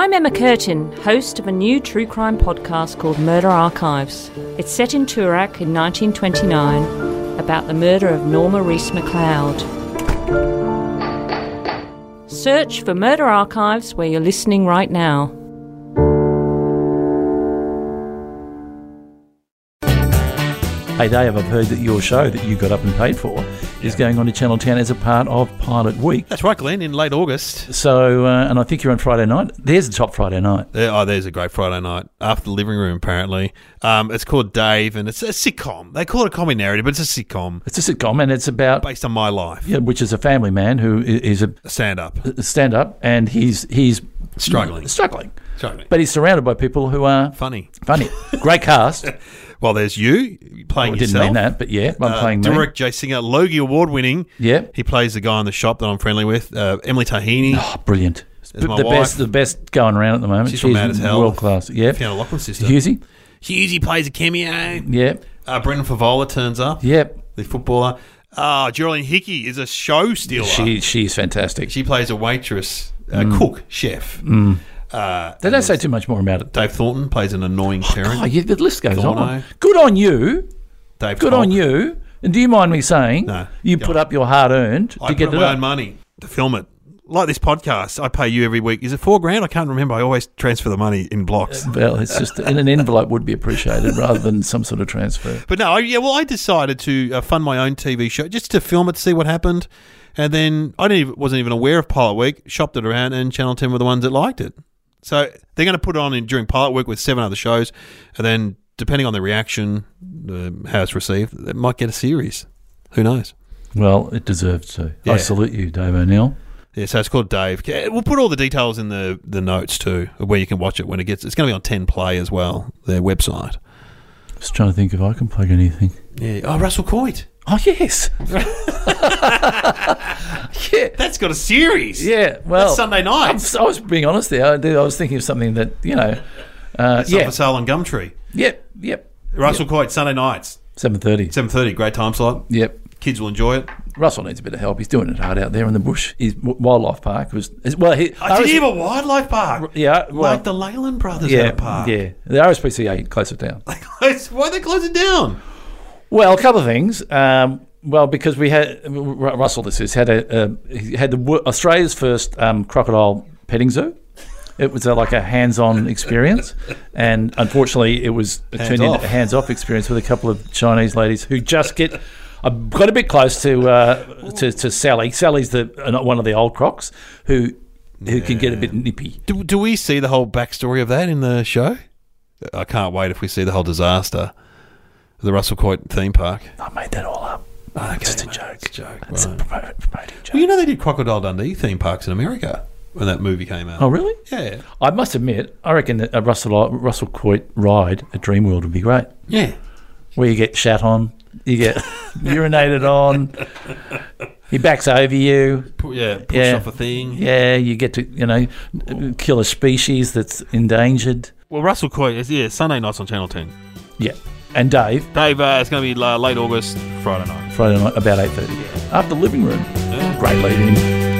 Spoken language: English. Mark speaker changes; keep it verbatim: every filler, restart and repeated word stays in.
Speaker 1: I'm Emma Curtin, host of a new true crime podcast called Murder Archives. It's set in Toorak in nineteen twenty-nine about the murder of Norma Reese McLeod. Search for Murder Archives where you're listening right now.
Speaker 2: Hey Dave, I've heard that your show that you got up and paid for is going on to Channel ten as a part of Pilot Week.
Speaker 3: That's right, Glenn, in late August.
Speaker 2: So, uh, and I think you're on Friday night. There's the top Friday night.
Speaker 3: There, oh, there's a great Friday night. After the living room, apparently. Um, it's called Dave, and it's a sitcom. They call it a comedy narrative, but it's a sitcom.
Speaker 2: It's a sitcom, and it's about...
Speaker 3: Based on my life.
Speaker 2: Yeah, which is a family man who is a...
Speaker 3: a stand-up.
Speaker 2: A stand-up, and he's... he's
Speaker 3: Struggling.
Speaker 2: Struggling.
Speaker 3: Struggling.
Speaker 2: But he's surrounded by people who are...
Speaker 3: Funny.
Speaker 2: Funny. Great cast.
Speaker 3: Well, there's you playing
Speaker 2: well, I didn't
Speaker 3: yourself.
Speaker 2: mean that, but yeah, I'm
Speaker 3: uh,
Speaker 2: playing me.
Speaker 3: Derek J. Singer, Logie Award winning.
Speaker 2: Yeah.
Speaker 3: He plays the guy in the shop that I'm friendly with. Uh, Emily Tahini.
Speaker 2: Oh, brilliant.
Speaker 3: That's my
Speaker 2: the
Speaker 3: wife.
Speaker 2: best the best going around at the moment.
Speaker 3: She's from Mad as Hell.
Speaker 2: World class. Yeah.
Speaker 3: Fiona Loughlin's sister.
Speaker 2: Husey.
Speaker 3: Husey plays a cameo.
Speaker 2: Yeah.
Speaker 3: Uh, Brendan Favola turns up.
Speaker 2: Yep.
Speaker 3: The footballer. Uh, Geraldine Hickey is a show stealer.
Speaker 2: She she's fantastic.
Speaker 3: She plays a waitress, a
Speaker 2: Mm.
Speaker 3: cook, chef.
Speaker 2: Mm.
Speaker 3: Uh,
Speaker 2: they don't say too much more about it.
Speaker 3: Dave Thornton plays an annoying parent.
Speaker 2: Oh, yeah, the list goes
Speaker 3: Thorno.
Speaker 2: on. Good on you.
Speaker 3: Dave
Speaker 2: Good
Speaker 3: Cock.
Speaker 2: on you. And do you mind me saying
Speaker 3: No.
Speaker 2: you
Speaker 3: Go
Speaker 2: put
Speaker 3: on.
Speaker 2: up your hard earned
Speaker 3: I
Speaker 2: to get
Speaker 3: put
Speaker 2: it
Speaker 3: up my
Speaker 2: up?
Speaker 3: own money to film it. Like this podcast, I pay you every week. Is it four grand? I can't remember. I always transfer the money in blocks.
Speaker 2: Well, it's just in an envelope would be appreciated rather than some sort of transfer.
Speaker 3: But no, I- yeah. Well, I decided to uh, fund my own T V show just to film it, to see what happened, and then I didn't even, wasn't even aware of Pilot Week. Shopped it around, and Channel ten were the ones that liked it. So they're going to put it on in, during Pilot Week with seven other shows, and then depending on the reaction, uh, how it's received, it might get a series. Who knows?
Speaker 2: Well, it deserves to.
Speaker 3: Yeah.
Speaker 2: I salute you, Dave O'Neill.
Speaker 3: Yeah, so it's called Dave. We'll put all the details in the, the notes too, of where you can watch it when it gets. It's going to be on ten Play as well, their website.
Speaker 2: Just trying to think if I can plug anything.
Speaker 3: Yeah. Oh, Russell Coit.
Speaker 2: Oh, yes. Yeah.
Speaker 3: That's got a series.
Speaker 2: Yeah, well,
Speaker 3: That's Sunday night.
Speaker 2: I was being honest there. I, did, I was thinking of something that, you know, uh,
Speaker 3: It's
Speaker 2: yeah.
Speaker 3: on for sale on Gumtree.
Speaker 2: Yep, yep.
Speaker 3: Russell
Speaker 2: yep.
Speaker 3: Coit, Sunday nights.
Speaker 2: seven thirty.
Speaker 3: seven thirty, great time slot.
Speaker 2: Yep.
Speaker 3: Kids will enjoy it.
Speaker 2: Russell needs a bit of help. He's doing it hard out there in the bush. His w- wildlife park was is- well. He,
Speaker 3: Oh, did you have a wildlife park?
Speaker 2: Yeah, well,
Speaker 3: like the Leyland Brothers
Speaker 2: yeah,
Speaker 3: had a park.
Speaker 2: yeah. The R S P C A closed it down.
Speaker 3: Why they close it down?
Speaker 2: Well, a couple of things. Um, well, because we had Ru- Russell. This is had a, a he had the wo- Australia's first um, crocodile petting zoo. It was a, like a hands-on experience, and unfortunately, it was it
Speaker 3: Hands
Speaker 2: turned
Speaker 3: off.
Speaker 2: into a hands-off experience with a couple of Chinese ladies who just get. I got a bit close to uh, to, to Sally. Sally's the uh, one of the old crocs who who can get a bit nippy.
Speaker 3: Do, do we see the whole backstory of that in the show? I can't wait if we see the whole disaster of the Russell Coit theme park.
Speaker 2: I made that all up.
Speaker 3: Oh, okay,
Speaker 2: Just a
Speaker 3: mate,
Speaker 2: joke.
Speaker 3: It's a joke.
Speaker 2: It's
Speaker 3: right.
Speaker 2: a promote, promoting joke.
Speaker 3: Well, you know they did Crocodile Dundee theme parks in America when that movie came out.
Speaker 2: Oh, really?
Speaker 3: Yeah.
Speaker 2: I must admit, I reckon that a Russell Russell Coit ride at Dreamworld would be great.
Speaker 3: Yeah.
Speaker 2: Where you get shat on, you get urinated on, he backs over you.
Speaker 3: Pu- yeah, push
Speaker 2: Yeah.
Speaker 3: off a thing.
Speaker 2: Yeah, you get to, you know, kill a species that's endangered.
Speaker 3: Well, Russell Coit, is yeah, Sunday nights on Channel ten.
Speaker 2: Yeah. And Dave,
Speaker 3: Dave, uh, it's going to be uh, late August, Friday night.
Speaker 2: Friday night, about eight thirty. After the living room.
Speaker 3: Yeah.
Speaker 2: Great lead-in.